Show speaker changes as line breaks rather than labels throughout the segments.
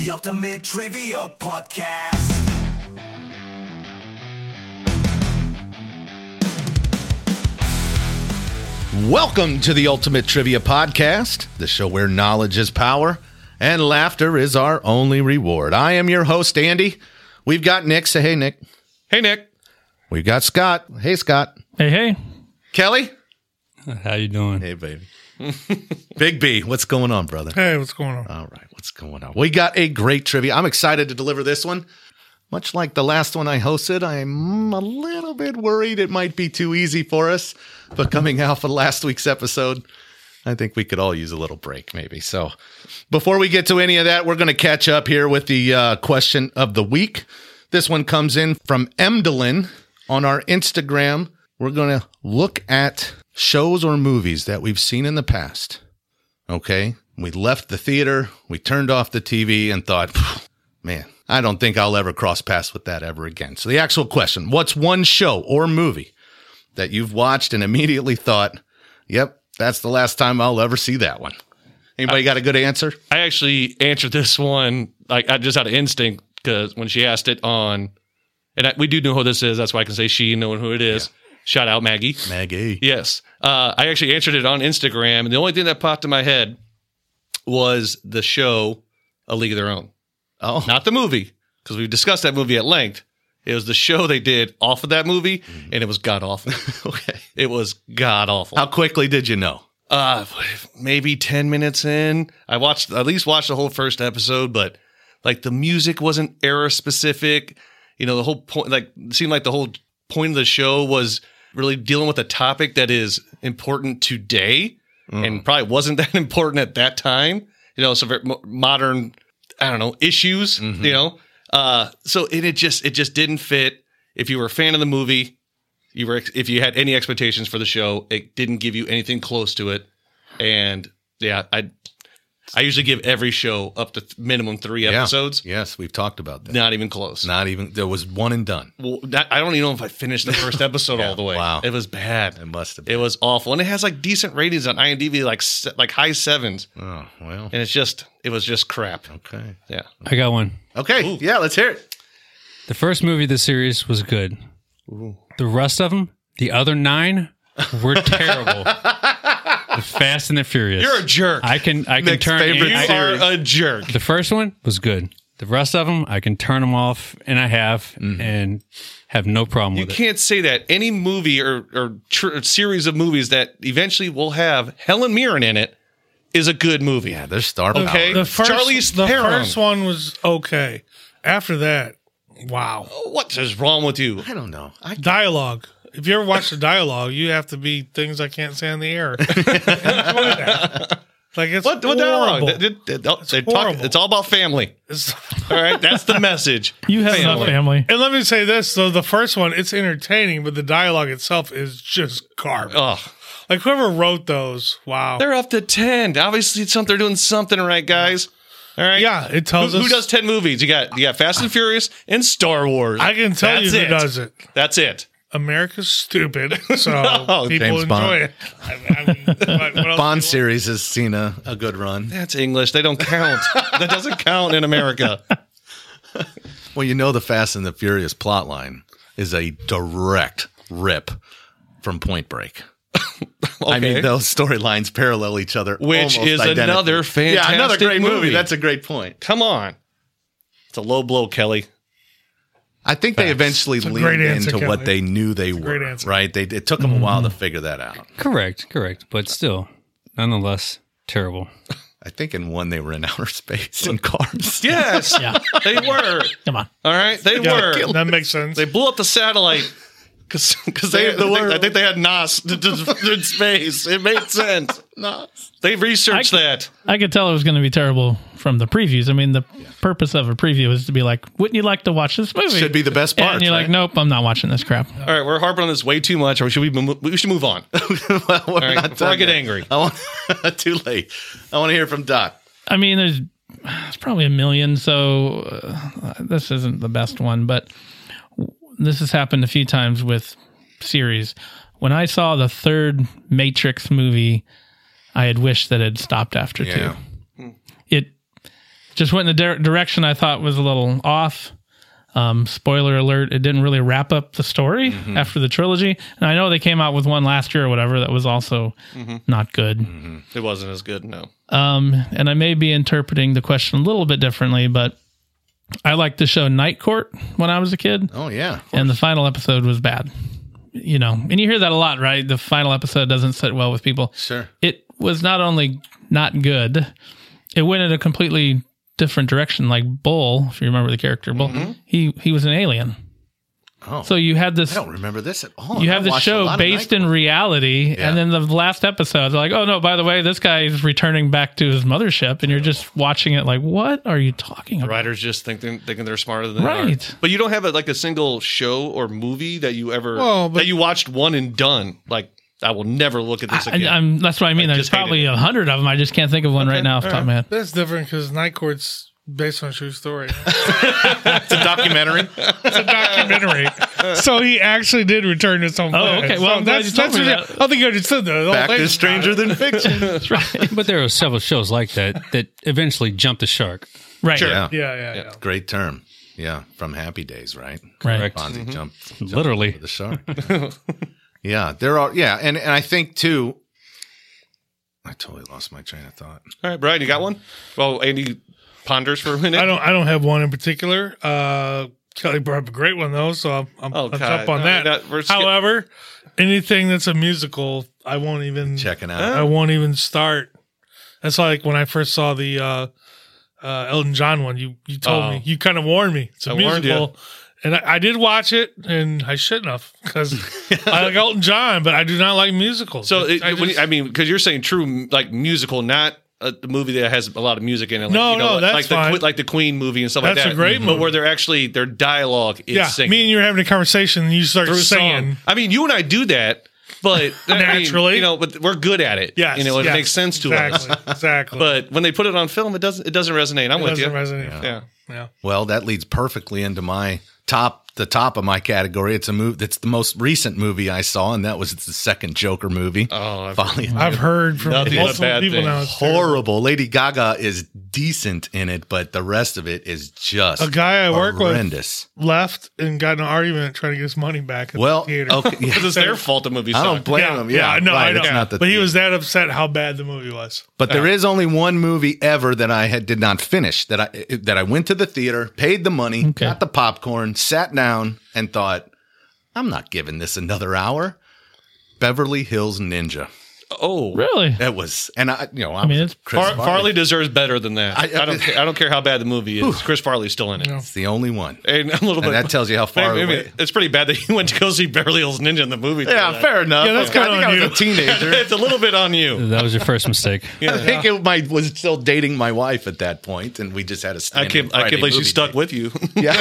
The Ultimate Trivia Podcast.
Welcome to the Ultimate Trivia Podcast, the show where knowledge is power and laughter is our only reward. I am your host, Andy. We've got Nick. Say hey, Nick.
Hey, Nick.
We've got Scott. Hey, Scott.
Hey, hey.
Kelly.
How you doing?
Hey, baby. Big B, what's going on, brother?
Hey, what's going on?
All right, what's going on? We got a great trivia. I'm excited to deliver this one. Much like the last one I hosted, I'm a little bit worried it might be too easy for us. But coming off of last week's episode, I think we could all use a little break, maybe. So before we get to any of that, we're going to catch up here with the question of the week. This one comes in from Emdelyn on our Instagram. We're going to look at shows or movies that we've seen in the past. Okay? We left the theater, we turned off the TV and thought, man, I don't think I'll ever cross paths with that ever again. So the actual question, what's one show or movie that you've watched and immediately thought, yep, that's the last time I'll ever see that one? Anybody got a good answer?
I actually answered this one like I just out of instinct because when she asked it on, and we do know who this is. That's why I can say she, knowing who it is. Yeah. Shout out Maggie.
Maggie.
Yes. I actually answered it on Instagram, and the only thing that popped in my head was the show A League of Their Own.
Oh.
Not the movie, because we discussed that movie at length. It was the show they did off of that movie, and it was god-awful.
Okay.
It was god-awful.
How quickly did you know?
Maybe 10 minutes in. I at least watched the whole first episode, but like the music wasn't era specific. You know, the whole point, like, it seemed like the whole point of the show was really dealing with a topic that is important today and probably wasn't that important at that time. You know, some very modern, I don't know, issues, you know? So it just didn't fit. If you were a fan of the movie, if you had any expectations for the show, it didn't give you anything close to it. And yeah, I usually give every show up to minimum 3 episodes.
Yes, we've talked about that.
Not even close.
Not even. There was one and done.
Well, I don't even know if I finished the first episode all the way.
Wow.
It was bad.
It must have been.
It was awful. And it has like decent ratings on IMDb, like high 7s.
Oh, well.
And it was just crap.
Okay.
Yeah.
I got one.
Okay. Ooh. Yeah, let's hear it.
The first movie of the series was good.
Ooh.
The rest of them, the other 9, were terrible. The Fast and the Furious.
You're a jerk.
I can
Nick's
turn.
favorite
You
series.
are a jerk.
The first one was good. The rest of them, I can turn them off, and I have, and have no problem
You
with it.
can't say that. Any movie or series of movies that eventually will have Helen Mirren in it is a good movie.
Yeah, there's star power.
Okay.
The first,
Charlize
the
Theron.
first one was okay. After that, wow.
What is wrong with you?
I don't know.
Dialogue. If you ever watch the dialogue, you have to be things I can't say on the air. Enjoy that. Like it's
What
horrible.
dialogue?
horrible.
It's all about family.
It's-
All right, that's the message.
You have enough family.
and let me say this: so the first one, it's entertaining, but the dialogue itself is just garbage.
Oh,
Like whoever wrote those, wow.
they're up to 10. Obviously, they're doing something right, guys. All right.
Yeah, it tells
Who
us.
does 10 movies? You got Fast and Furious and Star Wars.
I can tell you
That's
who
it.
does it.
That's it.
America's stupid, so
No,
people
James
enjoy
Bond.
it. I mean, what else
Bond
do you
series has seen a good run.
That's English. They don't count. That doesn't count in America.
Well, you know the Fast and the Furious plotline is a direct rip from Point Break. I mean, those storylines parallel each other,
Which
almost
is
identically.
another fantastic
another great movie.
movie.
That's a great point.
Come on. It's a low blow, Kelly.
I think they eventually
a
leaned
great answer,
into what
Kelly.
they knew they
great
were.
answer.
Right? It took them a while to figure that out.
Correct. But still, nonetheless, terrible.
I think in one they were in outer space in cars.
Yes.
Yeah.
They were.
Come on.
All right. They
Yeah,
were.
that makes sense.
They blew up the satellite because I think they had NOS in space. It made sense. They researched that.
I could tell it was going to be terrible from the previews. I mean, the purpose of a preview is to be like, wouldn't you like to watch this movie?
Should be the best part.
And you're like, nope, I'm not watching this crap.
All right, we're harping on this way too much. Or we should move on.
Well, we're
All right,
not
before I
done
get
yet.
angry.
Too late. I want to hear from Doc.
I mean, there's probably a million, so this isn't the best one, but this has happened a few times with series. When I saw the third Matrix movie, I had wished that it had stopped after
Yeah.
2. just went in the direction I thought was a little off. Spoiler alert, it didn't really wrap up the story after the trilogy. And I know they came out with one last year or whatever that was also not good.
It wasn't as good, no.
And I may be interpreting the question a little bit differently, but I liked the show Night Court when I was a kid.
Oh, yeah.
And the final episode was bad. You know, and you hear that a lot, right? The final episode doesn't sit well with people.
Sure.
It was not only not good, it went in a completely different direction. Like Bull, if you remember the character Bull, he was an alien.
Oh.
So you had this.
I don't remember this at all.
You have the show based in reality,
Yeah.
and then the last episode, they're like, "Oh no, by the way, this guy is returning back to his mothership," and you're just watching it like, "What are you talking about?"
Writers just thinking they're smarter than they
Right.
are. But you don't have a single show or movie that you ever
Well, but-
that you watched one and done. Like, I will never look at this again.
That's what I mean.
I
There's
just hated
probably
it.
100 of them. I just can't think of one right now off the top of my head.
That's different because Night Court's based on a true story.
It's a documentary.
It's a documentary. So he actually did return to his home planet.
okay. Well, I'm glad you told me that.
I don't think you understood that. The whole
Fact
thing
is stranger
about it.
than fiction.
That's right.
But there are several shows like that eventually jumped the shark.
Right.
Yeah.
Yeah.
Great term. Yeah. From Happy Days, right?
Right.
Fonzie jumped
Literally.
over the shark. Yeah. There are, yeah. And I think, too, I totally lost my train of thought.
All right, Brian, you got one? Well, Andy ponders for a minute.
I don't have one in particular. Kelly brought up a great one though, so I'm
Oh,
up
God.
on
No,
that.
we're
However, anything that's a musical, I won't even
Checking out.
I won't even start. That's like when I first saw the Elton John one. You told
Oh.
me, you kind of warned me. It's a
I warned
musical, and I did watch it, and I shouldn't have because I like Elton John, but I do not like musicals.
So,
I
because you're saying true, like musical, not a movie that has a lot of music in it. Like,
No, that's fine.
like the Queen movie and stuff like
That's
that.
a great
But
movie.
where their dialogue is
yeah,
singing.
me and you are having a conversation, and you start
through
singing.
song. I mean, you and I do that, but
Naturally.
but we're good at it.
Yes,
it
yes,
makes sense to us.
Exactly.
But when they put it on film, it doesn't resonate. I'm
it
with you.
doesn't resonate.
Yeah.
Yeah.
Well, that leads perfectly into the top of my category. It's a movie. It's the most recent movie I saw, and that was the second Joker movie.
Oh,
Folly.
I've heard from
Nothing but
multiple
bad
people
things.
now. It's terrible.
Horrible. Lady Gaga is decent in it, but the rest of it is just
A guy I work with
horrendous.
left and got in an argument trying to get his money back. At
Well,
the theater.
okay, yeah.
Because it's their fault the movie
I
sucked.
don't blame him. Yeah,
I know.
right, it's not the
but he
theater.
was that upset how bad the movie was.
But there is only one movie ever that I did not finish. That I went to the theater, paid the money, got the popcorn, sat down, and thought, I'm not giving this another hour. Beverly Hills Ninja.
Oh,
Really?
It was, and I
mean, it's
Chris Farley.
Farley deserves better than that.
I-
I don't care how bad the movie is. Chris Farley's still in it.
Yeah.
It's the only one.
And a little
And
bit.
that tells you how far
Maybe
away.
it's pretty bad that he went to go see Beverly Hills Ninja in the movie.
Yeah, fair enough.
Yeah, that's
I
kinda
think
on
I was
you.
a teenager.
It's a little bit on you.
That was your first mistake.
I think it was still dating my wife at that point, and we just had a
I
standing
can't
Friday
believe she
movie
stuck
date.
with you.
Yeah.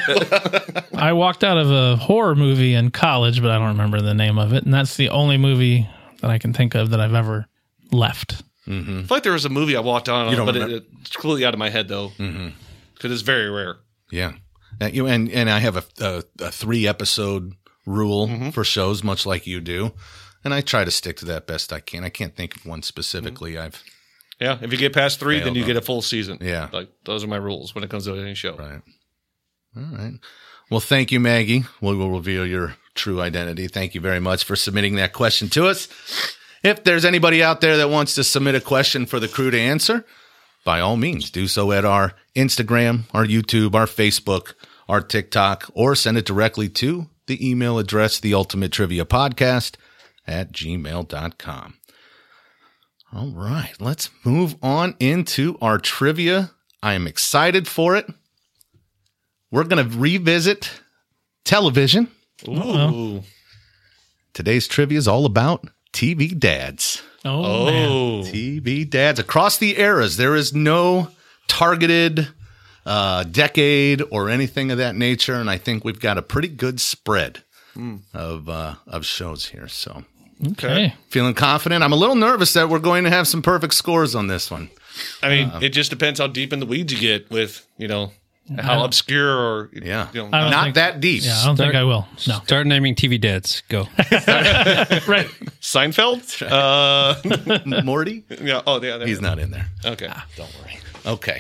I walked out of a horror movie in college, but I don't remember the name of it. And that's the only movie that I can think of that I've ever left.
I feel like there was a movie I walked on,
You don't
but
remember?
it's completely out of my head though, because it's very rare.
Yeah. And I have a 3-episode rule for shows, much like you do. And I try to stick to that best I can. I can't think of one specifically.
Yeah, if you get past 3, then
Failed
you
on
get a full season.
Yeah.
like those are my rules when it comes to any show.
Right. All right. Well, thank you, Maggie. We will reveal your true identity. Thank you very much for submitting that question to us. If there's anybody out there that wants to submit a question for the crew to answer, by all means, do so at our Instagram, our YouTube, our Facebook, our TikTok, or send it directly to the email address, theultimatetriviapodcast@gmail.com. All right, let's move on into our trivia. I am excited for it. We're going to revisit television.
Ooh.
Today's trivia is all about TV dads.
Oh, man.
TV dads across the eras. There is no targeted decade or anything of that nature, and I think we've got a pretty good spread of shows here. So,
Okay.
feeling confident. I'm a little nervous that we're going to have some perfect scores on this one.
I mean, it just depends how deep in the weeds you get with, how obscure or
Yeah,
I don't
not
think-
that deep.
Yeah, I don't think I will. No.
Start naming TV dads. Go.
Right.
Seinfeld.
Morty,
Yeah. Oh, yeah.
he's not in there.
Okay.
Don't worry. Okay.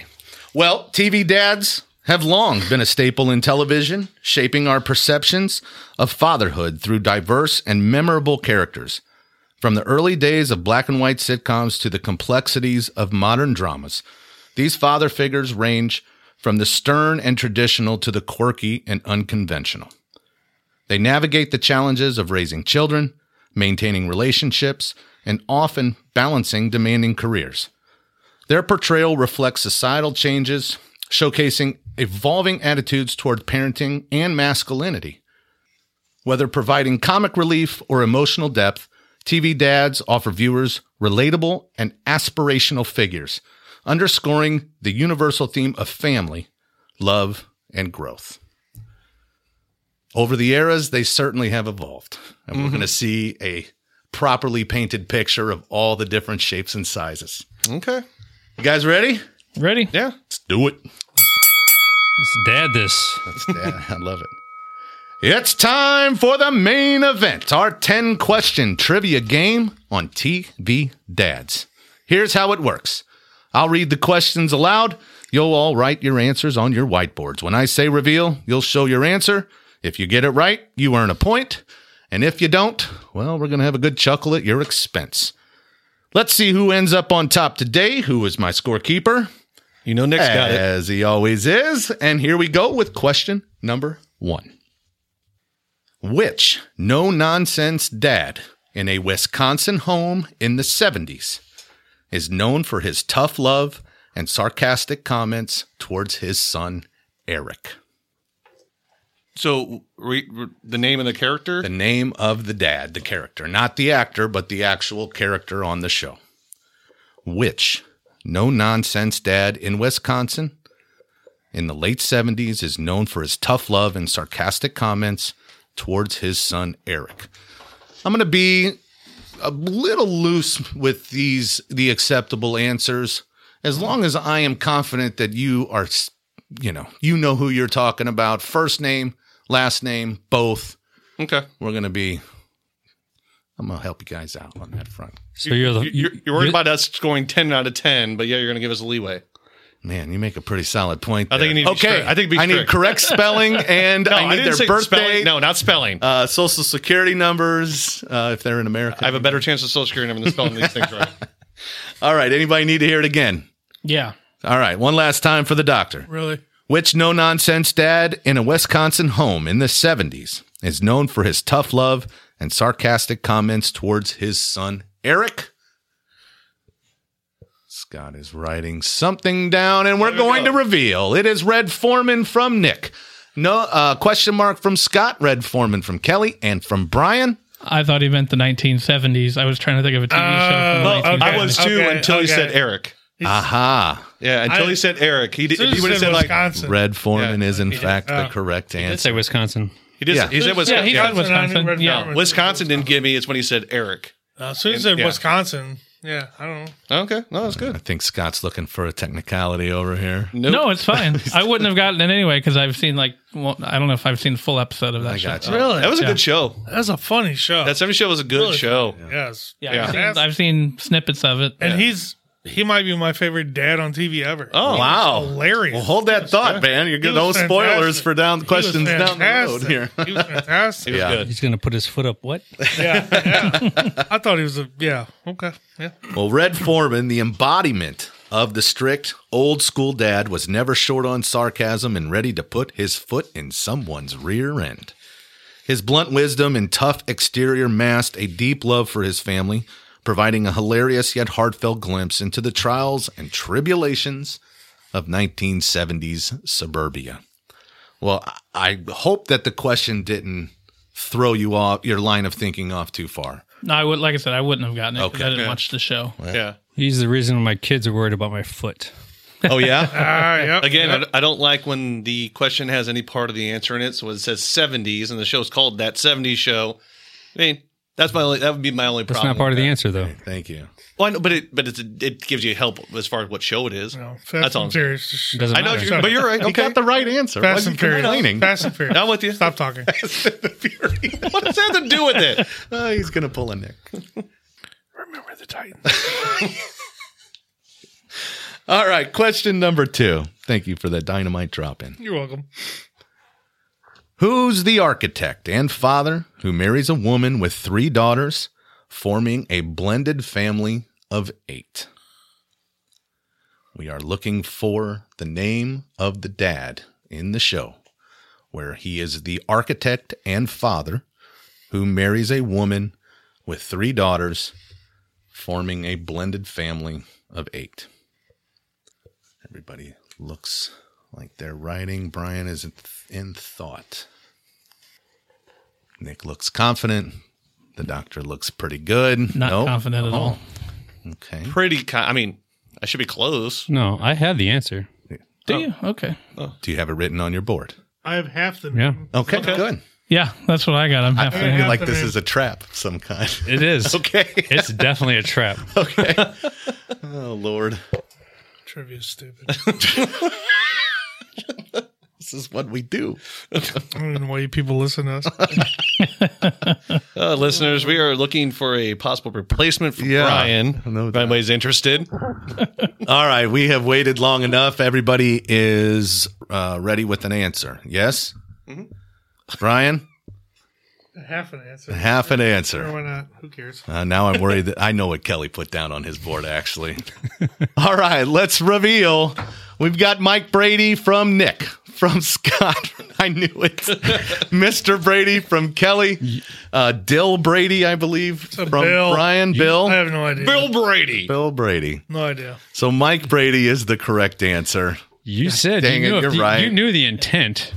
Well, TV dads have long been a staple in television, shaping our perceptions of fatherhood through diverse and memorable characters. From the early days of black and white sitcoms to the complexities of modern dramas, these father figures range from the stern and traditional to the quirky and unconventional. They navigate the challenges of raising children, maintaining relationships, and often balancing demanding careers. Their portrayal reflects societal changes, showcasing evolving attitudes toward parenting and masculinity. Whether providing comic relief or emotional depth, TV dads offer viewers relatable and aspirational figures, underscoring the universal theme of family, love, and growth. Over the eras, they certainly have evolved, and we're going to see a properly painted picture of all the different shapes and sizes.
Okay.
You guys ready?
Ready?
Yeah.
Let's do it.
Let's dad this.
I love it. It's time for the main event, our 10-question trivia game on TV Dads. Here's how it works. I'll read the questions aloud. You'll all write your answers on your whiteboards. When I say reveal, you'll show your answer. If you get it right, you earn a point. And if you don't, well, we're going to have a good chuckle at your expense. Let's see who ends up on top today. Who is my scorekeeper?
You know Nick's got it.
As he always is. And here we go with question number 1. Which no-nonsense dad in a Wisconsin home in the 70s is known for his tough love and sarcastic comments towards his son, Eric?
So the name of the character?
The name of the dad, the character, not the actor, but the actual character on the show. Which no-nonsense dad in Wisconsin in the late 70s is known for his tough love and sarcastic comments towards his son, Eric? I'm going to be a little loose with the acceptable answers, as long as I am confident that you are, you know who you're talking about. First name, last name, both.
Okay.
I'm going to help you guys out on that front.
So you're
worried about us scoring 10 out of 10, but yeah, you're going to give us a leeway.
Man, you make a pretty solid point there.
I think you need to be strict.
I need correct spelling, and
No,
I need
didn't
their
say
birthday.
spelling. No, not spelling.
Social security numbers, if they're in America.
I have a better chance of social security number than spelling these things right.
All right, anybody need to hear it again?
Yeah.
All right, one last time for the doctor.
Really?
Which no-nonsense dad in a Wisconsin home in the 70s is known for his tough love and sarcastic comments towards his son, Eric? Scott is writing something down, and we're going to reveal. It is Red Foreman from Nick. No question mark from Scott, Red Foreman from Kelly, and from Brian.
I thought he meant the 1970s. I was trying to think of a TV show from the 1970s.
I was too until he said Eric.
Aha.
Yeah, until he said Eric. He would have said like
Wisconsin.
Red Foreman
Yeah,
is in fact the correct
Let's
answer.
say Wisconsin.
he did.
Yeah.
He said
Yeah,
Wisconsin.
he said Wisconsin. Yeah.
Foreman.
Wisconsin didn't give me. It's when he said Eric.
As soon as he said
Yeah.
Wisconsin, yeah, I don't know.
Okay, no, that's
I
good.
think Scott's looking for a technicality over here.
Nope.
No, it's fine. I wouldn't have gotten it anyway because I've seen I don't know if I've seen the full episode of that
I
show.
got you.
Really?
That was a good show.
That's a funny show.
That 70 show was a good
Really
show.
Yes.
Yeah,
Yeah.
I've seen snippets of it.
And he might be my favorite dad on TV ever.
Oh,
Wow.
Hilarious.
Well, hold that thought, man. You're getting no
was
spoilers
fantastic.
for down
He was
questions down the road
fantastic.
here.
He was fantastic.
He was
Yeah.
good.
He's going to put his foot up. What?
Yeah. I thought he was okay. Yeah.
Well, Red Foreman, the embodiment of the strict, old school dad, was never short on sarcasm and ready to put his foot in someone's rear end. His blunt wisdom and tough exterior masked a deep love for his family, providing a hilarious yet heartfelt glimpse into the trials and tribulations of 1970s suburbia. Well, I hope that the question didn't throw you off your line of thinking off too far.
No, I would, like I said, I wouldn't have gotten it because
Okay.
I didn't
Yeah.
watch the show.
Yeah.
He's the reason my kids are worried about my foot.
Oh, yeah?
Yep.
Again, I don't like when the question has any part of the answer in it. So it says 70s, and the show's called That 70s Show. I mean, that would be my only
That's
problem.
not part of
with
the
that.
answer, though.
Thank you.
Well, I know, but it gives you help as far as what show it is.
No, Fast
That's all.
and
I'm saying.
Furious.
Doesn't
I know,
matter.
but you're right.
You
Okay,
got the right answer.
Fast
Why
and
are you
Furious.
complaining?
Fast and Furious.
I'm with you.
Stop talking.
What does that have to do with it?
He's going to pull a Nick.
Remember the Titans.
All right, question number 2. Thank you for the dynamite drop in.
You're welcome.
Who's the architect and father who marries a woman with 3 daughters, forming a blended family of 8? We are looking for the name of the dad in the show, where he is the architect and father who marries a woman with 3 daughters, forming a blended family of 8. Everybody looks like they're writing. Brian is in thought. Nick looks confident. The doctor looks pretty good.
Not
Nope.
confident at all.
Okay.
I mean, I should be close.
No, I have the answer.
Do you? Okay.
Do you have it written on your board?
I have half the
Yeah.
name.
Okay, good.
Yeah, that's what I got. I'm half
I
the
feel like
the
this
name.
is a trap of some kind.
It is.
Okay.
It's definitely a trap.
Okay. Oh, Lord.
Trivia's stupid.
This is what we do.
I don't even know why you people listen to us.
Listeners, we are looking for a possible replacement for
Yeah,
Brian.
I know
If
that.
anybody's interested.
All right. We have waited long enough. Everybody is ready with an answer. Yes? Brian?
Half an answer.
Half an
Sure,
answer.
why not? Who cares?
Now I'm worried that I know what Kelly put down on his board, actually. All right, let's reveal. We've got Mike Brady from Nick, from Scott. I knew it. Mr. Brady from Kelly. Dill Brady, I believe, from
Bill.
Brian. Bill.
I have no idea.
Bill Brady.
Bill Brady.
No idea.
So Mike Brady is the correct answer.
You said
Dang
you
it,
knew
you're right.
You knew the intent.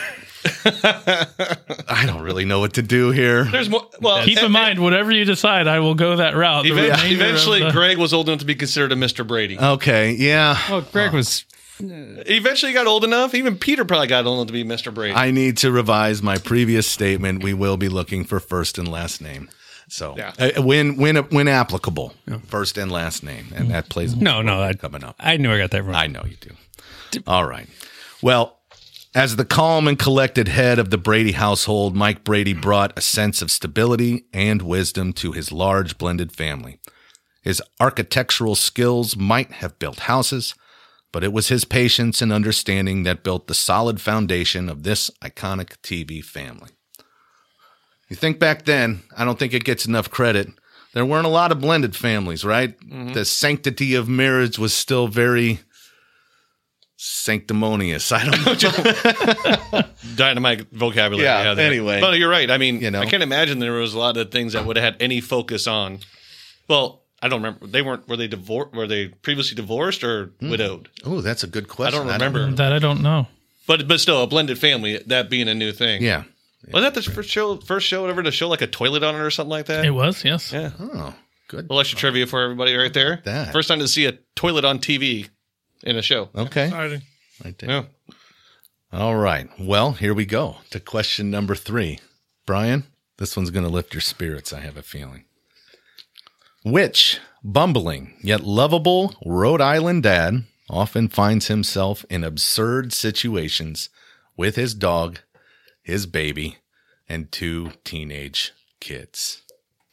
I don't really know what to do here.
There's more. Well,
Keep in mind, whatever you decide, I will go that route. The remainder of
eventually,
the-
Greg was old enough to be considered a Mr. Brady.
Okay, yeah.
Well, Greg was.
Eventually got old enough. Even Peter probably got old enough to be Mr. Brady.
I need to revise my previous statement. We will be looking for first and last name. So
Yeah.
when applicable, first and last name, and that plays a
No,
role
I
coming up.
I knew I got that wrong.
I know you do. All right. Well, as the calm and collected head of the Brady household, Mike Brady brought a sense of stability and wisdom to his large blended family. His architectural skills might have built houses, but it was his patience and understanding that built the solid foundation of this iconic TV family. You think back then, I don't think it gets enough credit. There weren't a lot of blended families, right? The sanctity of marriage was still very sanctimonious. I don't know.
Dynamite vocabulary.
Yeah,
there.
anyway.
But you're right. I mean,
You know.
I can't imagine there was a lot of things that would have had any focus on. Well, I don't remember. They weren't. Were they divorced? Were they previously divorced or widowed?
Oh, that's a good
I
question.
don't remember.
that I don't know.
But still, a blended family. That being a new thing.
Yeah.
Was that the first show ever to show like a toilet on it or something like that?
It was, yes.
Yeah.
Oh, good.
Well, extra trivia for everybody right there.
That.
First time to see a toilet on TV in a show.
Okay.
Exciting.
Right there.
Yeah.
All right. Well, here we go to question number 3. Brian, this one's going to lift your spirits, I have a feeling. Which bumbling yet lovable Rhode Island dad often finds himself in absurd situations with his dog, his baby, and 2 teenage kids?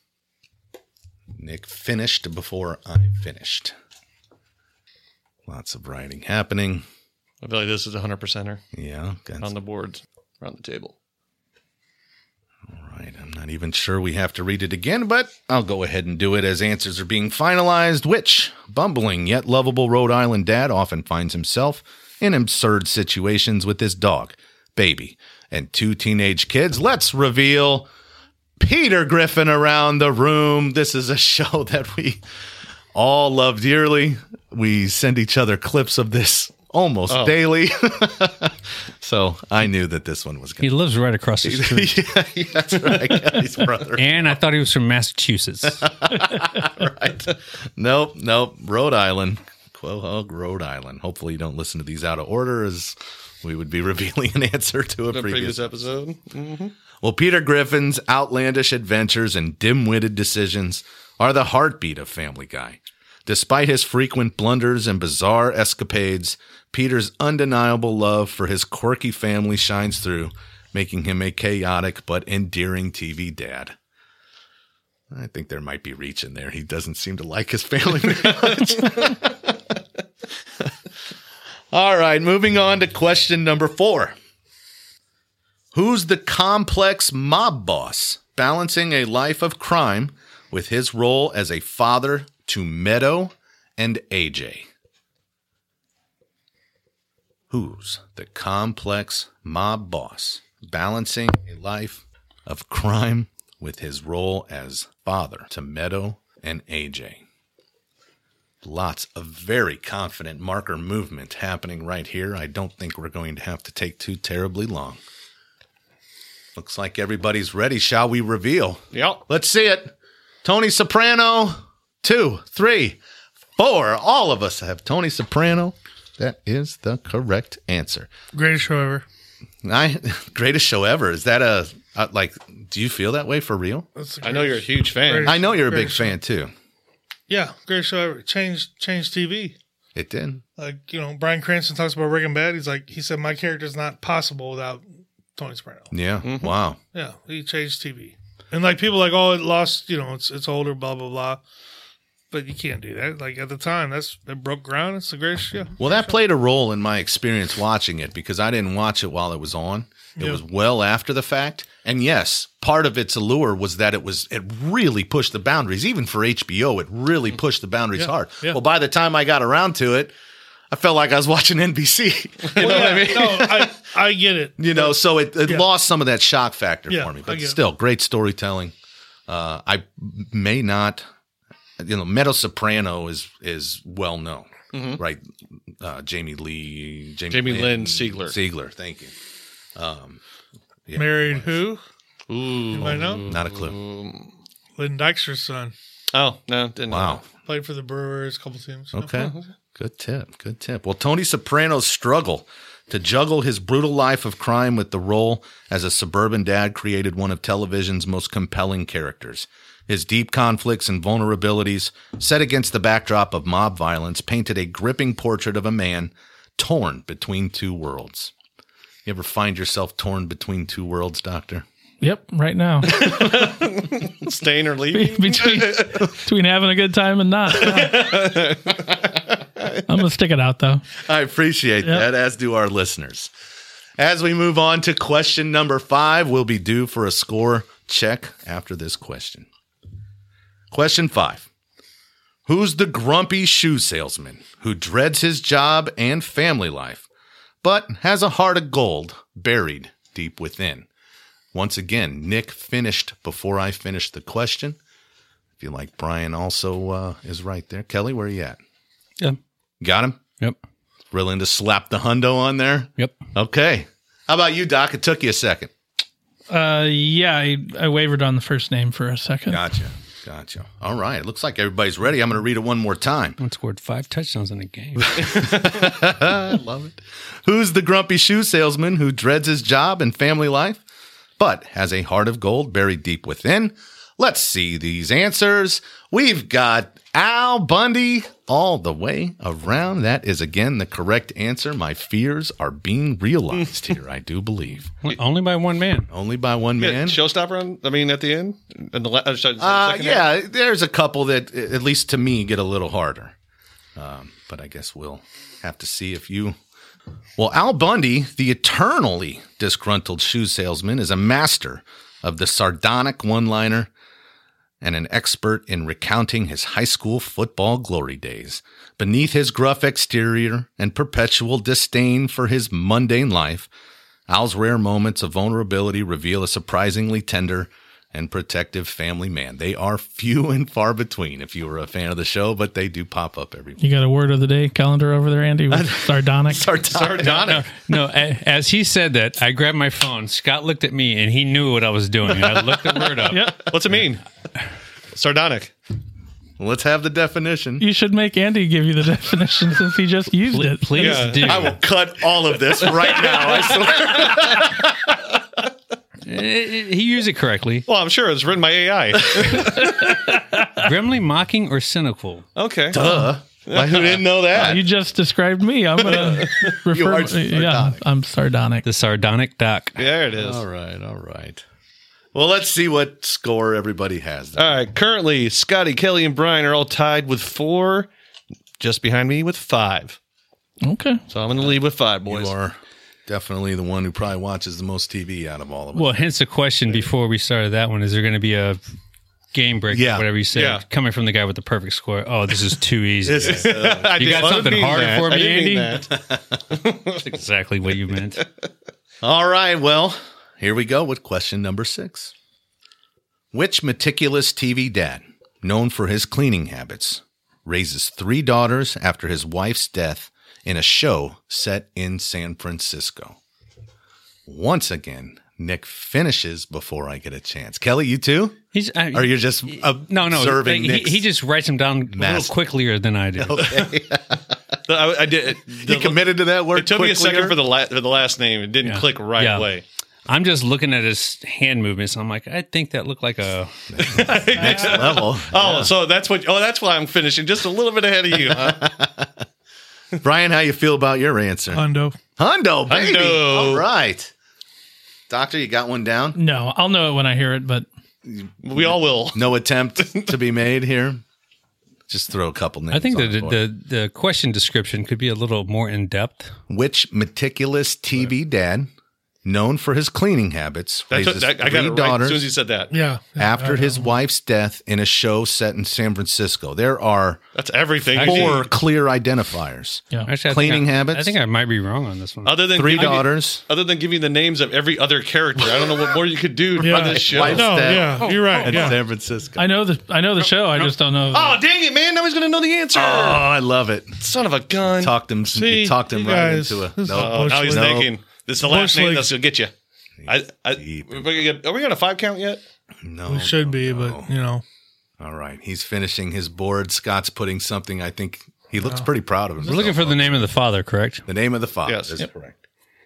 Nick finished before I finished. Lots of writing happening.
I feel like this is a 100%er
Yeah.
on the boards around the table.
Right. I'm not even sure we have to read it again, but I'll go ahead and do it as answers are being finalized. Which bumbling yet lovable Rhode Island dad often finds himself in absurd situations with his dog, baby, and 2 teenage kids? Let's reveal Peter Griffin around the room. This is a show that we all love dearly. We send each other clips of this almost daily. So I knew that this one was
He
going
lives right across the street.
yeah, that's right. Kelly's brother.
And I thought he was from Massachusetts.
Right. Nope. Rhode Island. Quahog, Rhode Island. Hopefully you don't listen to these out of order, as we would be revealing an answer to a
The
previous.
previous episode.
Well, Peter Griffin's outlandish adventures and dim-witted decisions are the heartbeat of Family Guy. Despite his frequent blunders and bizarre escapades, Peter's undeniable love for his quirky family shines through, making him a chaotic but endearing TV dad. I think there might be reach in there. He doesn't seem to like his family very much. All right, moving on to question number 4. Who's the complex mob boss balancing a life of crime with his role as a father to Meadow and AJ? Who's the complex mob boss balancing a life of crime with his role as father to Meadow and AJ? Lots of very confident marker movement happening right here. I don't think we're going to have to take too terribly long. Looks like everybody's ready. Shall we reveal?
Yep.
Let's see it. Tony Soprano, 2, 3, 4. All of us have Tony Soprano. That is the correct answer.
Greatest show ever.
Greatest show ever. Is that like, do you feel that way for real?
That's the
I know you're a huge fan.
Greatest-
I know you're a big
greatest
fan too.
Yeah, greatest show ever. Changed TV.
It did.
Like, Bryan Cranston talks about Breaking Bad. He said, my character's not possible without Tony Soprano.
Yeah. Wow.
Yeah, he changed TV. And like people like, oh, it lost, it's older, blah, blah, blah. But you can't do that. Like at the time, it broke ground. It's the greatest show.
Well, that played a role in my experience watching it because I didn't watch it while it was on. It was well after the fact. And yes, part of its allure was that it really pushed the boundaries. Even for HBO, it really pushed the boundaries hard.
Yeah.
Well, by the time I got around to it, I felt like I was watching NBC. You know what I mean?
No, I get it.
So it lost some of that shock factor
Yeah,
for me.
I
But
get it.
still, great storytelling. I may not, Meadow Soprano is well known, right? Jamie Lynn
Sigler.
Sigler, thank you. Yeah.
Married who?
Ooh.
Anybody know?
Not a clue.
Lynn Dykstra's son.
Oh, no, didn't know.
Wow.
Played for the Brewers, a couple teams.
Okay. Good tip. Well, Tony Soprano's struggle to juggle his brutal life of crime with the role as a suburban dad created one of television's most compelling characters. His deep conflicts and vulnerabilities, set against the backdrop of mob violence, painted a gripping portrait of a man torn between two worlds. You ever find yourself torn between two worlds, Doctor?
Yep, right now.
Staying or leaving?
between having a good time and not. I'm going to stick it out, though.
I appreciate that, as do our listeners. As we move on to question number 5, we'll be due for a score check after this question. Question 5. Who's the grumpy shoe salesman who dreads his job and family life, but has a heart of gold buried deep within? Once again, Nick finished before I finished the question. I feel like Brian also is right there. Kelly, where are you at?
Yeah.
Got him?
Yep.
Willing to slap the hundo on there?
Yep.
Okay. How about you, Doc? It took you a second.
Yeah, I wavered on the first name for a second.
Gotcha. All right. It looks like everybody's ready. I'm going to read it one more time.
One scored 5 touchdowns in a game.
I love it. Who's the grumpy shoe salesman who dreads his job and family life, but has a heart of gold buried deep within? Let's see these answers. We've got Al Bundy all the way around. That is, again, the correct answer. My fears are being realized here, I do believe.
Only by one man.
Only by one
Yeah,
man.
showstopper, at the end? In the second half?
Yeah, there's a couple that, at least to me, get a little harder. But I guess we'll have to see if you... Well, Al Bundy, the eternally disgruntled shoe salesman, is a master of the sardonic one-liner and an expert in recounting his high school football glory days. Beneath his gruff exterior and perpetual disdain for his mundane life, Al's rare moments of vulnerability reveal a surprisingly tender and protective family man. They are few and far between if you were a fan of the show, but they do pop up every week.
You got a word of the day calendar over there, Andy? With sardonic?
Sardonic.
No, as he said that, I grabbed my phone. Scott looked at me, and he knew what I was doing. I looked the word up.
Yeah.
What's it mean? Sardonic.
Let's have the definition.
You should make Andy give you the definition since he just used it.
Please
Yeah.
do.
I will cut all of this right now. I swear.
He used it correctly.
Well, I'm sure it's written by AI.
Grimly mocking or cynical.
Okay.
Who didn't know that?
You just described me. I'm going to refer.
are sardonic.
I'm sardonic.
The sardonic doc.
There it is.
All right. Well, let's see what score everybody has.
All right. Currently, Scotty, Kelly, and Brian are all tied with 4. just behind me with 5.
Okay.
So I'm in the lead with 5, boys.
You are definitely the one who probably watches the most TV out of all of us.
Well, hence the question before we started that one: is there going to be a game break,
Yeah.
or whatever you said,
Yeah.
coming from the guy with the perfect score? Oh, this is too easy.
I
You got
didn't
something
mean
harder
that.
for
I
me,
didn't mean
Andy?
that.
That's exactly what you meant.
All right, well, here we go with question number 6. Which meticulous TV dad, known for his cleaning habits, raises 3 daughters after his wife's death in a show set in San Francisco? Once again, Nick finishes before I get a chance. Kelly, you too? Or you're just
no.
observing
Like,
Nick's
he just writes them down a little quicker than I do.
Okay.
I did.
You committed to that word.
It took me a second
quicklier?
for the last name. It didn't click right
Yeah.
away.
I'm just looking at his hand movements. And I'm like, I think that looked like a.
next level.
Oh, so that's what. Oh, that's why I'm finishing just a little bit ahead of you. Huh?
Brian, how you feel about your answer?
Hundo.
Hundo, baby.
Hundo.
All right. Doctor, you got one down?
No, I'll know it when I hear it, but
We all will.
No attempt to be made here? Just throw a couple names.
I think
on the board.
the question description could be a little more in depth.
Which meticulous TV dad, known for his cleaning habits, raises
I got
3
it right as
daughters
soon as you said that.
Yeah.
after his wife's death in a show set in San Francisco? There are
That's everything.
4 clear identifiers.
yeah.
Actually,
Cleaning habits?
I think I might be wrong on this one.
Other than
3
giving me-
daughters.
Other than giving the names of every other character, I don't know what more you could do
Yeah.
on this show.
Wife's
No,
death
yeah, you're right.
in
Yeah.
San Francisco.
I know the show. I just don't know.
Oh, dang it, man. I was going to know the answer.
Oh, I love it.
Son of a gun.
Talked him
See,
right
guys,
into a
this is
Oh, now he's
No.
thinking. This is the last
Bush
name
League.
that's going to get you. Are we on a 5 count yet?
No,
We should be,
no.
but, you know.
All right. He's finishing his board. Scott's putting something. I think he looks pretty proud of
We're
himself.
looking for the name of the father, correct?
The name of the father
Yes.
is
Yep.
correct.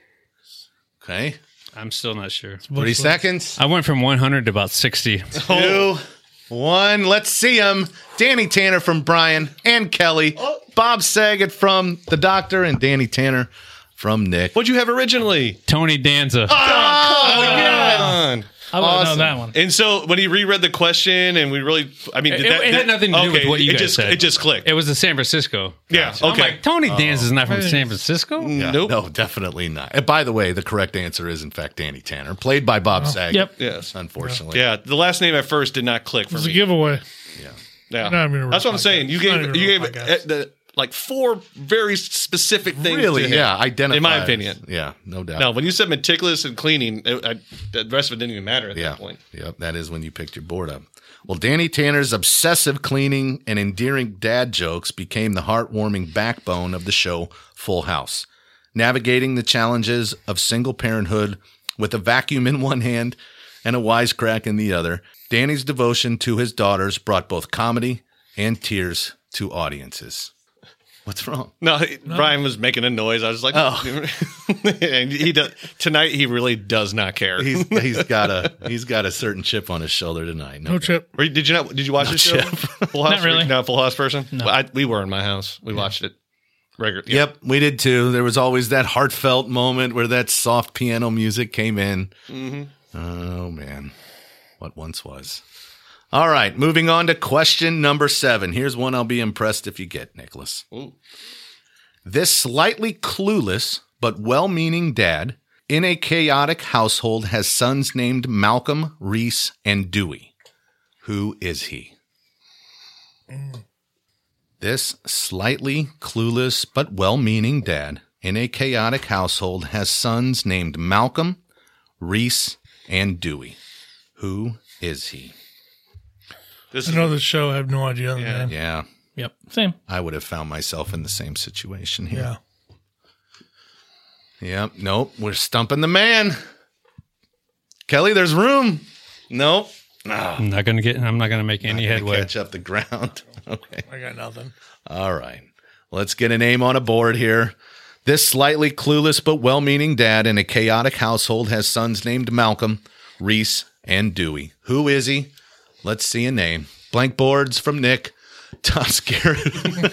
Okay.
I'm still not sure.
3 seconds.
I went from 100 to about 60.
2, 1. Let's see him. Danny Tanner from Brian and Kelly. Bob Saget from the Doctor and Danny Tanner from Nick.
What'd you have originally?
Tony Danza.
Oh, yeah.
I would have
awesome.
known that one.
And so when he reread the question and we really, I mean,
It had nothing to do with what you guys said.
It just clicked.
It was the San Francisco.
Yeah.
I'm
Okay.
like, Tony Danza is not from San Francisco?
Yeah,
Nope.
No, definitely not. And by the way, the correct answer is, in fact, Danny Tanner, played by Bob Saget.
Yep.
Yes.
Unfortunately.
Yeah. The last name at first did not click for
It was a
me.
giveaway.
Yeah.
Not even a
That's what I'm
podcast.
saying. You
It's not
gave
even a
you
real
gave
podcast.
like 4 very specific things.
Really?
to him,
Yeah. Identify.
in my opinion.
Yeah. No doubt.
No, when you said meticulous and cleaning, the rest of it didn't even matter at
Yeah.
that point.
Yep. That is when you picked your board up. Well, Danny Tanner's obsessive cleaning and endearing dad jokes became the heartwarming backbone of the show Full House. Navigating the challenges of single parenthood with a vacuum in one hand and a wisecrack in the other, Danny's devotion to his daughters brought both comedy and tears to audiences. What's wrong?
No, Brian was making a noise. I was like,
Oh.
and he does, tonight he really does not care.
He's got a certain chip on his shoulder tonight.
No chip.
Did you watch the show? Full House?
Not really.
Not a Full House person. No. We were in my house. We watched it regularly.
Yep, we did too. There was always that heartfelt moment where that soft piano music came in.
Mm-hmm.
Oh, man. What once was. All right, moving on to question number 7. Here's one I'll be impressed if you get, Nicholas.
Ooh.
This slightly clueless but well-meaning dad in a chaotic household has sons named Malcolm, Reese, and Dewey. Who is he? This slightly clueless but well-meaning dad in a chaotic household has sons named Malcolm, Reese, and Dewey. Who is he?
This
I
is
know the show. I have no idea.
Yeah.
Man.
Yeah,
Yep. Same.
I would have found myself in the same situation here.
Yeah.
Yep. Nope. We're stumping the man. Kelly, there's room. Nope.
I'm not gonna make any
Gonna
headway.
Catch up the ground. Okay.
I got nothing.
All right. Let's get a name on a board here. This slightly clueless but well-meaning dad in a chaotic household has sons named Malcolm, Reese, and Dewey. Who is he? Let's see a name. Blank boards from Nick. Tom Skerritt.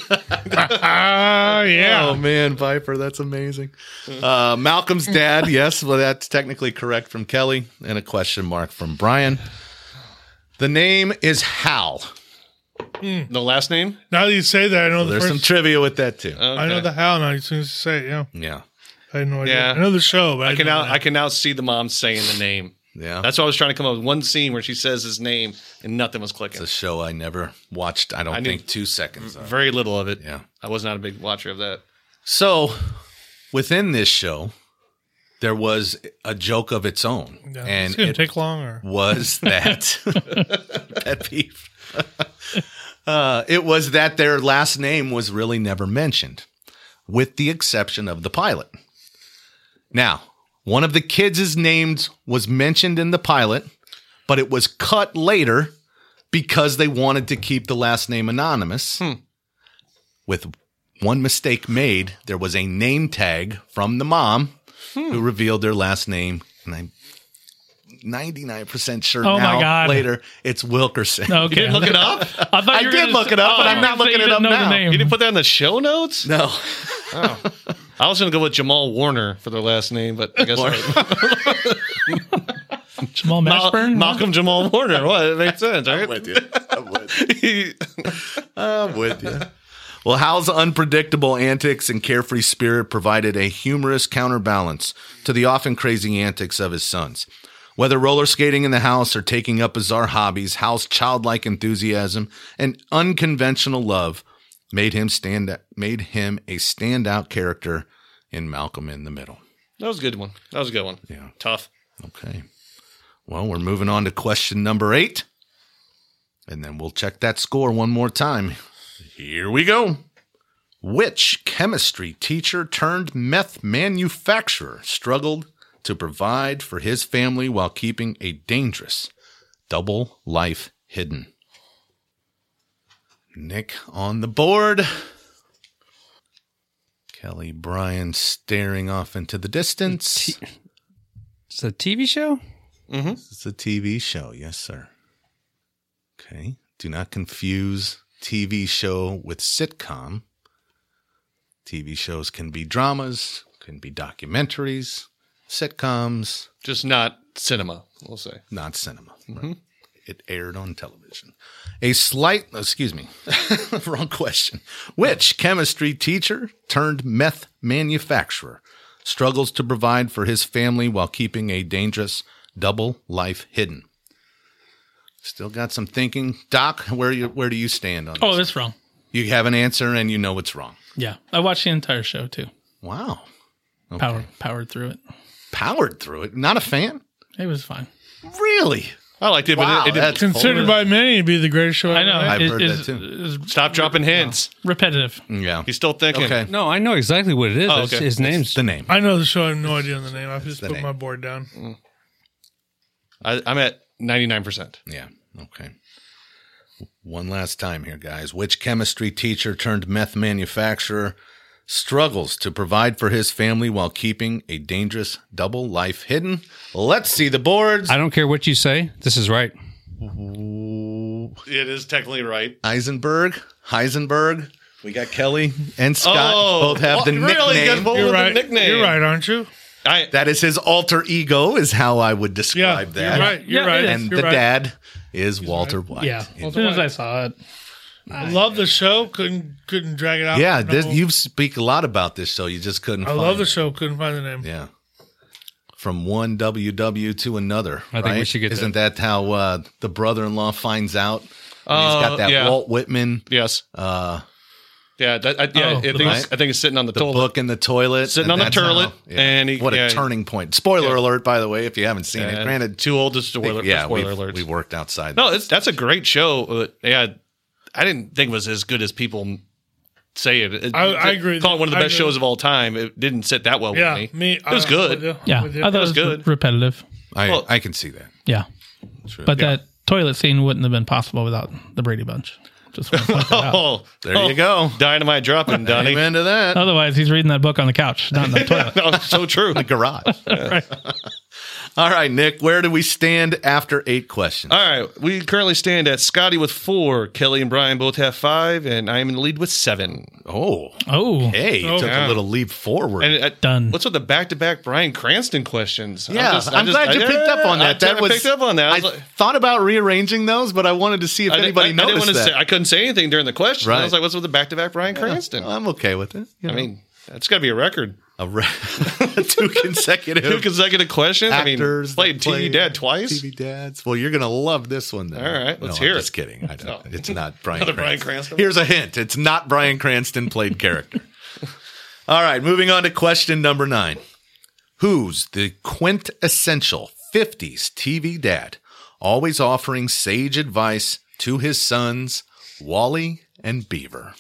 Yeah.
Oh, man, Viper, that's amazing. Malcolm's dad, yes, well, that's technically correct from Kelly, and a question mark from Brian. The name is Hal.
No last name?
Now that you say that, I know the
There's some
first.
trivia with that too.
I know the how now as soon as you say it. Yeah,
Yeah.
I had no idea.
Yeah.
I know the show, but
I can now
know
I can now see the mom saying the name.
Yeah.
That's why I was trying to come up with one scene where she says his name and nothing was clicking.
It's a show I never watched, I don't
knew-
think, 2 seconds of.
Very little of it.
Yeah.
I was not a big watcher of that.
So, within this show, there was a joke of its own.
Yeah.
And
It's gonna
it
take long, or
was that pet peeve. It was that their last name was really never mentioned, with the exception of the pilot. Now, one of the kids' names was mentioned in the pilot, but it was cut later because they wanted to keep the last name anonymous. With one mistake made, there was a name tag from the mom who revealed their last name, and I'm 99% sure
Oh, my
now
God.
later it's Wilkerson.
Okay.
You didn't look it up?
I thought
I
you were
did
gonna
look it up, but I'm not
you were
looking
gonna
it
say
up
you didn't know
now.
the name.
You didn't put that in the show notes?
No.
I was going to go with Jamal Warner for their last name, but I guess
Jamal Mashburn?
Malcolm Jamal Warner. What? It makes sense, right?
I'm with you. I'm with you. Well, Hal's unpredictable antics and carefree spirit provided a humorous counterbalance to the often crazy antics of his sons. Whether roller skating in the house or taking up bizarre hobbies, Hal's childlike enthusiasm and unconventional love made him a standout character in Malcolm in the Middle.
That was a good one. That was a good one.
Yeah.
Tough.
Okay. Well, we're moving on to question number 8. And then we'll check that score one more time. Here we go. Which chemistry teacher turned meth manufacturer struggled to provide for his family while keeping a dangerous double life hidden? Nick on the board. Kelly Bryan staring off into the distance.
It's a TV show?
It's a TV show. Yes, sir. Okay. Do not confuse TV show with sitcom. TV shows can be dramas, can be documentaries, sitcoms,
Just not cinema, we'll say.
not cinema.
Mm-hmm.
Right. It aired on television. Wrong question. Which chemistry teacher turned meth manufacturer struggles to provide for his family while keeping a dangerous double life hidden? Still got some thinking. Doc, where do you stand on this?
Oh, that's wrong.
You have an answer and you know it's wrong.
Yeah. I watched the entire show too.
Wow. Okay.
Powered through it.
Powered through it. Not a fan?
It was fine.
Really?
I liked it,
Wow,
but it didn't.
that's
considered by many to be the greatest show
I
ever
know.
made.
I've heard
It's-
that too.
it's
Stop dropping hints.
repetitive.
Yeah.
He's still thinking.
Okay.
No, I know exactly what it is.
Oh,
It's
okay.
his name's
The name.
I know the show. I have no idea on the name. I just
the
put
name.
my board down.
I'm at 99%.
Yeah. Okay. One last time here, guys. Which chemistry teacher turned meth manufacturer struggles to provide for his family while keeping a dangerous double life hidden? Let's see the boards.
I don't care what you say. This is right.
It is technically right.
Heisenberg. We got Kelly and Scott both have the
really? You guys
nickname.
both
You're
with the
right.
nickname.
You're right, aren't you?
That is his alter ego, is how I would
Yeah,
describe that.
you're right. You're
Yeah,
right.
it is.
And
You're
the
right.
dad is Walter White.
Yeah. As soon as I saw it.
I love the show. Couldn't drag it out.
Yeah,
No.
you speak a lot about this show. You just couldn't
I
find
love the
it.
show. Couldn't find the name.
Yeah. From one WW to another.
I think we
right?
should get
Isn't that how the brother-in-law finds out? He's got that
yeah.
Walt Whitman
Yes.
uh,
I think it's sitting on the
the
toilet.
book in the toilet.
Sitting
and
on the
that's
toilet,
how- yeah.
and he-
what a
yeah.
turning point. Spoiler
Yeah.
alert, by the way, if you haven't seen it. Granted,
too old to spoiler, spoiler alerts.
we worked outside.
No, that's a great show. I didn't think it was as good as people say it.
I agree.
Call it one of the
I
best
agree.
shows of all time. It didn't sit that well
Yeah,
with
me.
It was good.
Yeah.
With you.
I thought it was
good.
repetitive.
Well-
I can see that.
Yeah.
True.
But that toilet scene wouldn't have been possible without the Brady Bunch. Just want to point that out.
Oh,
There you go.
Dynamite dropping, Donnie.
Amen to that.
Otherwise, he's reading that book on the couch, not in the toilet.
No, so true.
The garage. All right, Nick, where do we stand after 8 questions?
All right, we currently stand at Scotty with 4, Kelly and Brian both have 5, and I am in the lead with 7.
Oh,
Oh,
hey, you took
yeah.
a little leap forward.
And
Done.
What's with the back-to-back Brian Cranston questions?
Yeah, I'm glad you picked up on that.
I picked up on that.
I thought about rearranging those, but I wanted to see if anybody noticed that.
I couldn't say anything during the question.
Right.
I was like, what's with the back-to-back Brian Cranston?
I'm okay with it. You
I
know.
mean, that's got to be a record.
2 consecutive
2 consecutive questions?
actors.
I mean,
that
played
play
TV Dad twice?
TV Dads. Well, you're going to love this one, then.
All right, let's
No,
hear
I'm
it.
just kidding. I don't. It's not Brian
Another
Cranston.
Bryan Cranston?
Here's a hint. It's not Brian Cranston played character. All right, moving on to question number 9. Who's the quintessential 50s TV dad, always offering sage advice to his sons, Wally and Beaver?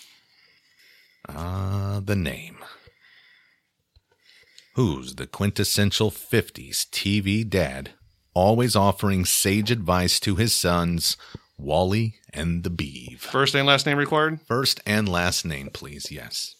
The name. Who's the quintessential 50s TV dad, always offering sage advice to his sons, Wally and the Beav?
First and last name required?
First and last name, please. Yes.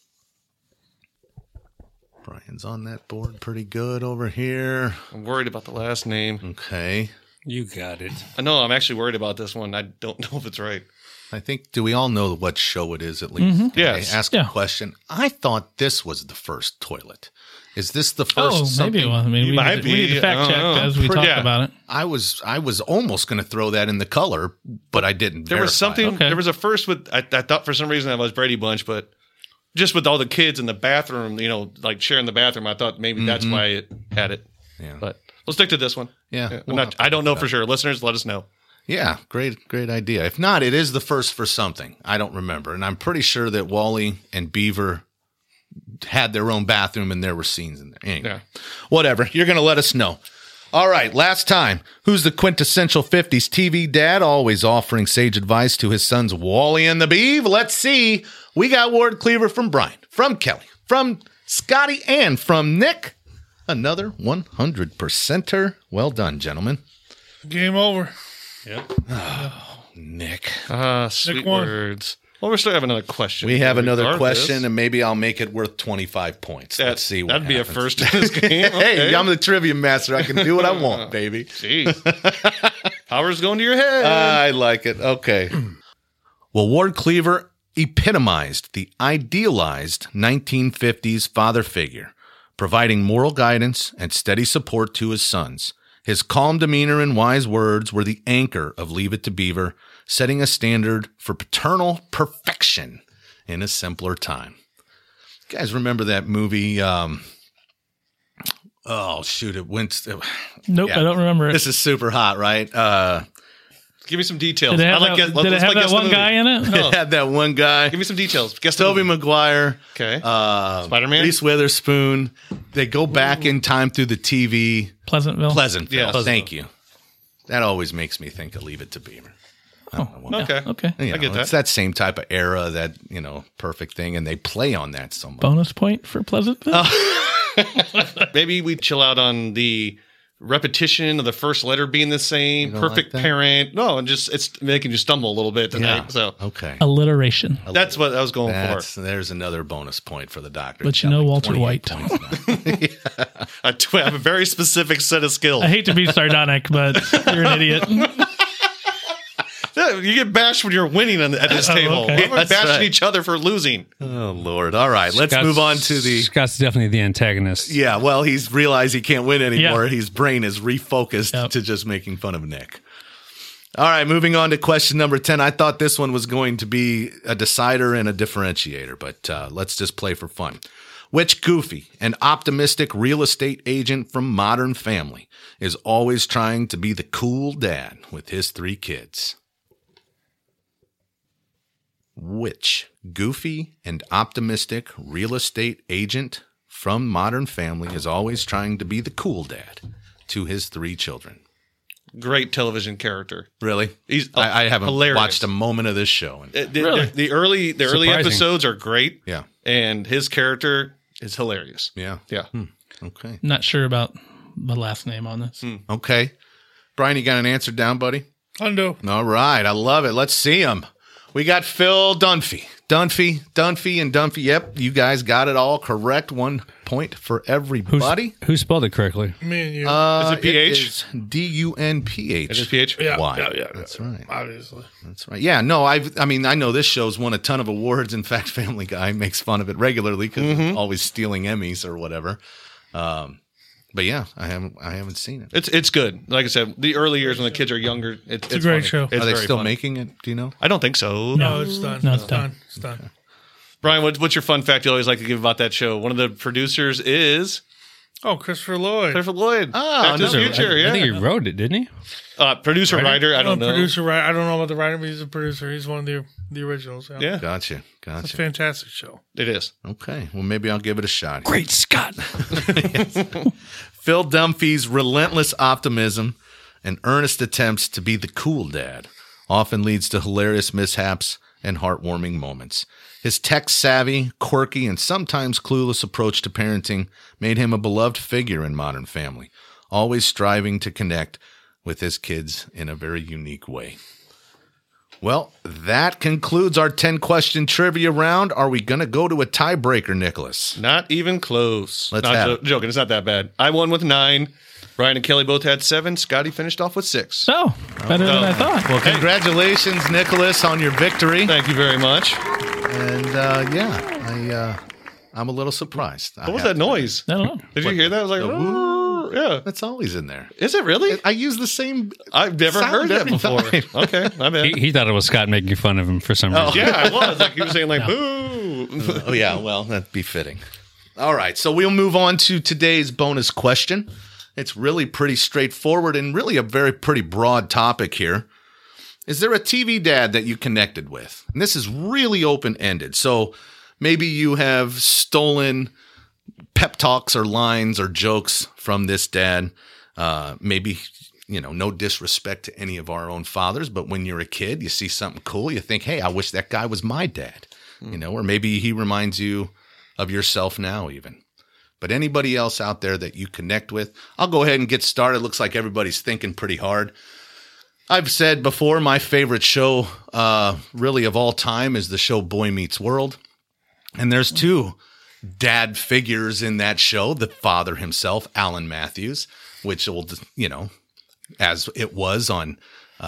Brian's on that board pretty good over here.
I'm worried about the last name.
Okay.
You got it.
I know I'm actually worried about this one. I don't know if it's right.
I think, do we all know what show it is at least? Can
Yes.
I ask
Yeah.
a question? I thought this was the first toilet. Is this the first?
oh, maybe
something-
it was. I mean, we
might
need, we need
be.
to fact
I
check
don't know.
as we talk
Yeah.
about it.
I was almost going to throw that in the color, but I didn't.
There was
verify.
something,
Okay.
there was a first with, I thought for some reason that was Brady Bunch, but just with all the kids in the bathroom, like sharing the bathroom, I thought maybe that's why it had it.
Yeah.
But we'll stick to this one.
Yeah.
I don't know for sure. Listeners, let us know.
Yeah, great idea. If not, it is the first for something. I don't remember. And I'm pretty sure that Wally and Beaver had their own bathroom and there were scenes in there. Anyway,
Yeah.
whatever. You're going to let us know. All right, last time. Who's the quintessential 50s TV dad, always offering sage advice to his sons, Wally and the Beav? Let's see. We got Ward Cleaver from Brian, from Kelly, from Scotty, and from Nick. Another 100%er. Well done, gentlemen.
Game over.
Nick.
Sweet
one.
words. Well, we still have another question.
We have another
Regardless.
question, and maybe I'll make it worth 25 points. Let's see what
That'd be a
happens.
first in this game.
Hey,
Okay.
I'm the trivia master. I can do what I want, baby.
Jeez. Power's going to your head.
I like it. Okay. Well, Ward Cleaver epitomized the idealized 1950s father figure, providing moral guidance and steady support to his sons. His calm demeanor and wise words were the anchor of Leave It to Beaver, setting a standard for paternal perfection in a simpler time. You guys remember that movie? Oh, shoot. It went.
Nope,
Yeah.
I don't remember it.
This is super hot, right?
Give me some details.
Did it have,
I like
that,
guess-
did it
let's
have
like
that
guess the
one
movie.
guy in it?
It had that one guy,
Give me some details. Guess the
Tobey
movie.
Maguire,
Okay. Spider-Man?
Reese Witherspoon. They go back in time through the TV.
Pleasantville.
Pleasantville.
Yeah.
Thank you. That always makes me think of Leave It to Beaver. I don't know why.
Okay.
Okay.
You
I get
know,
that.
It's that same type of era, that, perfect thing, and they play on that so much.
Bonus point for Pleasantville.
Maybe we chill out on the repetition of the first letter being the same.
don't
Perfect
like that?
parent. No, it's making you stumble a little bit tonight.
Yeah.
So
Okay.
Alliteration.
that's what I was going for.
There's another bonus point for the doctor.
But you know Walter White.
I have a very specific set of skills.
I hate to be sardonic, but you're an idiot.
Yeah, you get bashed when you're winning at this table.
okay.
Why am I
That's
bashing
right.
each other for losing?
Oh, Lord. All right. Let's
Scott's-
move on to the...
Scott's definitely the antagonist.
Yeah, well, he's realized he can't win anymore.
Yeah.
His brain is refocused
Yep.
to just making fun of Nick. All right, moving on to question number 10. I thought this one was going to be a decider and a differentiator, but let's just play for fun. Which goofy and optimistic real estate agent from Modern Family is always trying to be the cool dad with his 3 kids? Which goofy and optimistic real estate agent from Modern Family is always trying to be the cool dad to his 3 children?
Great television character.
Really?
He's
I haven't
hilarious.
watched a moment of this show.
Really?
The early
Surprising.
episodes are great.
Yeah.
And his character is hilarious.
Yeah.
Yeah.
Okay.
Not sure about the last name on this.
Okay. Brian, you got an answer down, buddy?
Hundo.
All right. I love it. Let's see him. We got Phil Dunphy. Dunphy, and Dunphy. Yep, you guys got it all correct. 1 point for everybody.
Who spelled it correctly?
Me and you.
Is it PH?
It is DUNPH.
It is PH?
yeah,
why?
yeah,
That's right.
obviously.
That's right. Yeah, no, I know this show's won a ton of awards. In fact, Family Guy makes fun of it regularly because it's always stealing Emmys or whatever. But yeah, I haven't seen it.
It's good. Like I said, the early years when the kids are younger, it's
a great
funny.
show.
It's
Are they
very
still
funny.
making it? Do you know?
I don't think so.
No, it's done.
No,
it's done. It's done.
Brian, what's your fun fact you always like to give about that show? One of the producers is
Oh, Christopher Lloyd.
Clifford Lloyd.
Oh,
Back to the
no.
Future.
I
Yeah.
think he wrote it, didn't he?
Producer, writer. I don't know.
Producer, right? I don't know about the writer, but he's a producer. He's one of the originals. Yeah.
Yeah,
Gotcha.
It's a fantastic show.
it is.
Okay. Well, maybe I'll give it a shot.
Great Scott.
Phil Dunphy's relentless optimism and earnest attempts to be the cool dad often leads to hilarious mishaps and heartwarming moments. His tech-savvy, quirky, and sometimes clueless approach to parenting made him a beloved figure in Modern Family, always striving to connect with his kids in a very unique way. Well, that concludes our 10-question trivia round. Are we going to go to a tiebreaker, Nicholas?
Not even close.
Let's
not
have it.
joking. It's not that bad. I won with 9. Brian and Kelly both had 7. Scotty finished off with 6.
So better than I thought.
Well, congratulations, Nicholas, on your victory.
Thank you very much.
And I'm a little surprised.
What was that noise?
I don't know.
Did you hear that? I was like, "Roar." Yeah.
That's always in there.
Is it really?
I use the same.
I've never
sound
heard that
every
before.
time.
Okay, my bad.
He thought it was Scott making fun of him for some reason.
Yeah, I was. Like he was saying, like, boo.
Oh yeah, well that'd be fitting. All right, so we'll move on to today's bonus question. It's really pretty straightforward and really a very pretty broad topic here. Is there a TV dad that you connected with? And this is really open-ended. So maybe you have stolen pep talks or lines or jokes from this dad. Maybe, no disrespect to any of our own fathers, but when you're a kid, you see something cool, you think, hey, I wish that guy was my dad. Or maybe he reminds you of yourself now even. But anybody else out there that you connect with, I'll go ahead and get started. Looks like everybody's thinking pretty hard. I've said before, my favorite show really of all time is the show Boy Meets World. And there's 2 dad figures in that show, the father himself, Alan Matthews, which will, as it was on,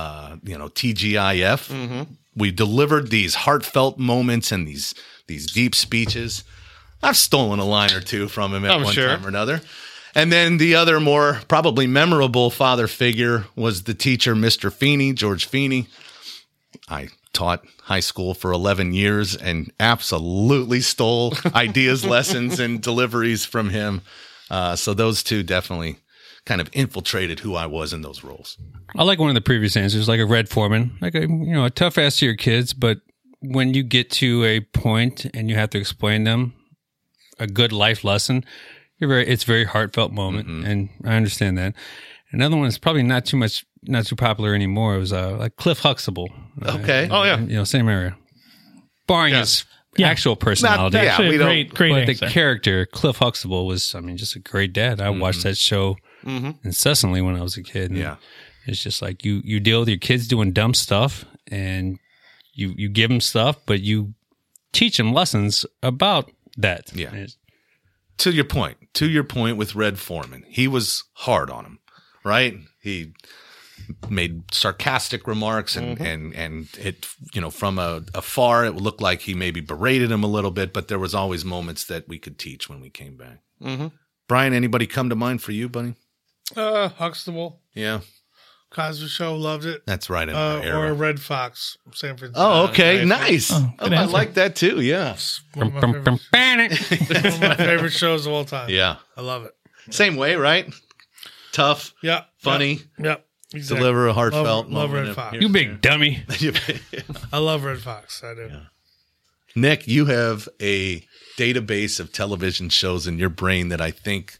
TGIF, we delivered these heartfelt moments and these deep speeches. I've stolen a line or 2 from him at one time or another. And then the other more probably memorable father figure was the teacher, Mr. Feeney, George Feeney. I taught high school for 11 years and absolutely stole ideas, lessons, and deliveries from him. So those 2 definitely kind of infiltrated who I was in those roles.
I like one of the previous answers, like a Red Foreman, like a tough ass to your kids, but when you get to a point and you have to explain them a good life lesson, it's a very heartfelt moment, and I understand that. Another one is probably not too popular anymore. It was like Cliff Huxtable.
Okay.
Oh, yeah.
Same area. Barring his actual personality.
Not-
Actually,
we
a
don't-
great
But
answer.
the character, Cliff Huxtable, was, just a great dad. I watched that show incessantly when I was a kid. And
Yeah.
it's just like you deal with your kids doing dumb stuff, and you give them stuff, but you teach them lessons about that.
Yeah.
And it's-
To your point with Red Foreman, he was hard on him, right? He made sarcastic remarks and it, from afar, it looked like he maybe berated him a little bit, but there was always moments that we could teach when we came back. Brian, anybody come to mind for you, buddy?
Huxtable,
Yeah,
Cosby Show, loved it.
that's right in our
Or
era.
Red Fox, San Francisco.
Oh, okay. Nice.
good
I
answer.
like that too. Yeah.
One of my favorite shows of all time.
Yeah.
I love it.
Same way, right? Tough,
Yeah.
funny,
Yep. Exactly.
deliver a heartfelt
Love
moment.
Red Fox.
you big dummy.
I love Red Fox. I do.
Nick, you have a database of television shows in your brain that I think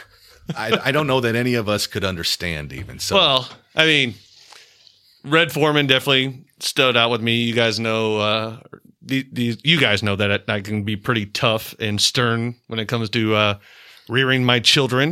I don't know that any of us could understand even. So
Well, I mean, Red Foreman definitely stood out with me. You guys know, you guys know that I can be pretty tough and stern when it comes to rearing my children.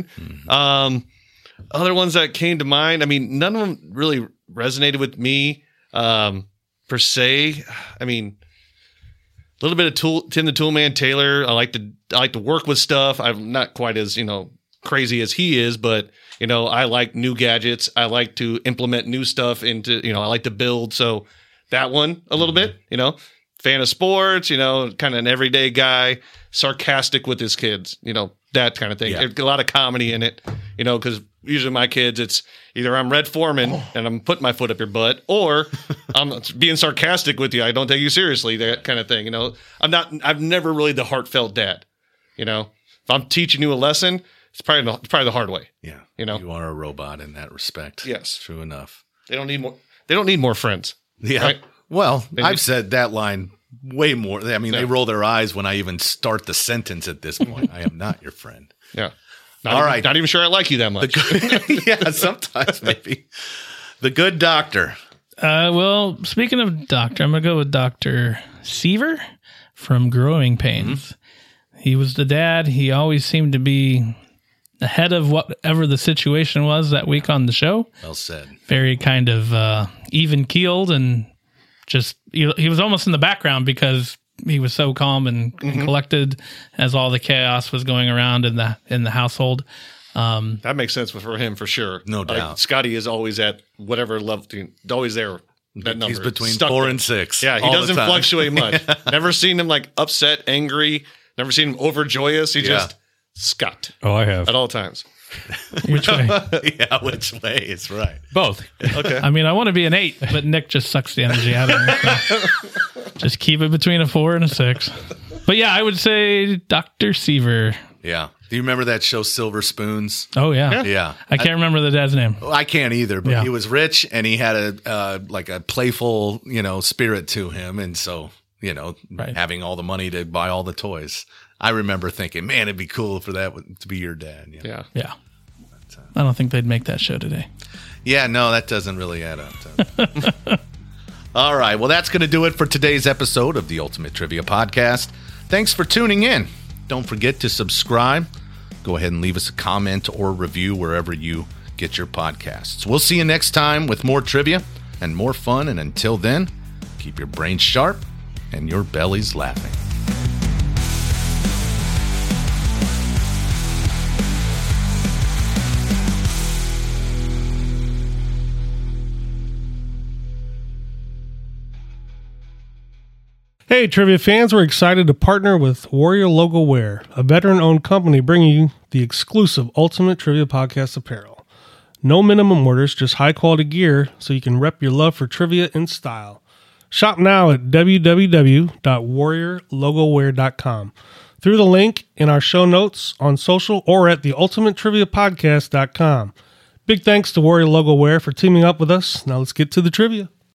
Other ones that came to mind, I mean, none of them really resonated with me per se. I mean, little bit of Tim the Toolman Taylor. I like to work with stuff. I'm not quite as, crazy as he is, but I like new gadgets. I like to implement new stuff into, I like to build. So that one a little bit, fan of sports, kind of an everyday guy, sarcastic with his kids, that kind of thing.
Yeah.
A lot of comedy in it, because usually my kids, it's either I'm Red Foreman and I'm putting my foot up your butt, or I'm being sarcastic with you. I don't take you seriously, that kind of thing. I'm never really the heartfelt dad. If I'm teaching you a lesson, it's probably the hard way.
Yeah.
You
are a robot in that respect.
Yes.
True enough.
They don't need more friends.
Yeah.
Right?
Well, I've said that line way more. I mean, they roll their eyes when I even start the sentence at this point. I am not your friend.
Yeah.
Right.
Not even sure I like you that much.
Yeah, sometimes maybe. The Good Doctor.
Well, speaking of doctor, I'm going to go with Dr. Seaver from Growing Pains. He was the dad. He always seemed to be ahead of whatever the situation was that week on the show.
Well said.
Very kind of even-keeled, and just he was almost in the background because he was so calm and collected as all the chaos was going around in the household.
That makes sense for him for sure.
No doubt.
Scotty is always at whatever level, always there. That number.
He's between
Stuck
4
there.
and 6.
Yeah, he
all the
doesn't
time.
fluctuate much. Never seen him upset, angry. Never seen him overjoyous. He just Scott
Oh, I have
at all times.
Which way?
Yeah, which way is right.
both.
Okay.
I mean, I want to be an 8, but Nick just sucks the energy out of me. So just keep it between a 4 and a 6. But yeah, I would say Dr. Seaver.
Yeah. Do you remember that show Silver Spoons?
Oh, yeah.
Yeah.
I can't remember the dad's name.
I can't either, but
Yeah.
he was rich and he had a playful, spirit to him. And so,
Right.
having all the money to buy all the toys. I remember thinking, man, it'd be cool for that to be your dad.
Yeah.
Yeah. I don't think they'd make that show today.
Yeah, no, that doesn't really add up. All right. Well, that's going to do it for today's episode of the Ultimate Trivia Podcast. Thanks for tuning in. Don't forget to subscribe. Go ahead and leave us a comment or review wherever you get your podcasts. We'll see you next time with more trivia and more fun. And until then, keep your brains sharp and your bellies laughing.
Hey, trivia fans, we're excited to partner with Warrior Logo Wear, a veteran-owned company bringing you the exclusive Ultimate Trivia Podcast apparel. No minimum orders, just high-quality gear so you can rep your love for trivia in style. Shop now at www.warriorlogowear.com through the link in our show notes, on social, or at theultimatetriviapodcast.com. Big thanks to Warrior Logo Wear for teaming up with us. Now let's get to the trivia.